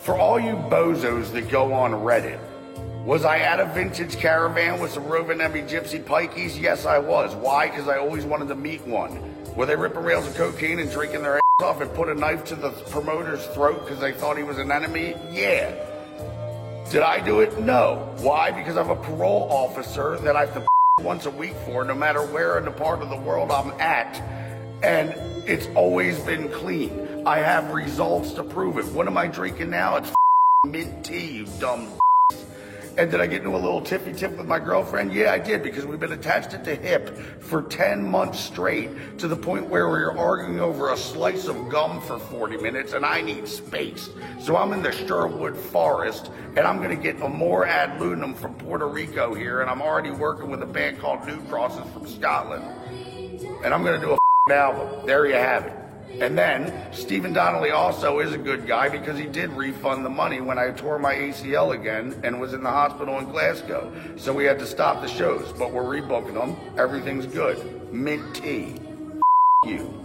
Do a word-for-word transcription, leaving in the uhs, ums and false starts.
For all you bozos that go on Reddit, was I at a vintage caravan with some Rovaniemi Gypsy Pikeys? Yes, I was. Why? Because I always wanted to meet one. Were they ripping rails of cocaine and drinking their ass off and put a knife to the promoter's throat because they thought he was an enemy? Yeah. Did I do it? No. Why? Because I'm a parole officer that I have to once a week for, no matter where in the part of the world I'm at. And it's always been clean. I have results to prove it. What am I drinking now? It's mint tea, you dumb. And did I get into a little tiffy tip with my girlfriend? Yeah, I did, because we've been attached at the hip for ten months straight, to the point where we were arguing over a slice of gum for forty minutes, and I need space. So I'm in the Sherwood Forest, and I'm gonna get Amor Ad Lunam from Puerto Rico here, and I'm already working with a band called New Crosses from Scotland. And I'm gonna do a album. There you have it. And then, Stephen Donnelly also is a good guy because he did refund the money when I tore my A C L again and was in the hospital in Glasgow. So we had to stop the shows, but we're rebooking them. Everything's good. Mint tea. F you.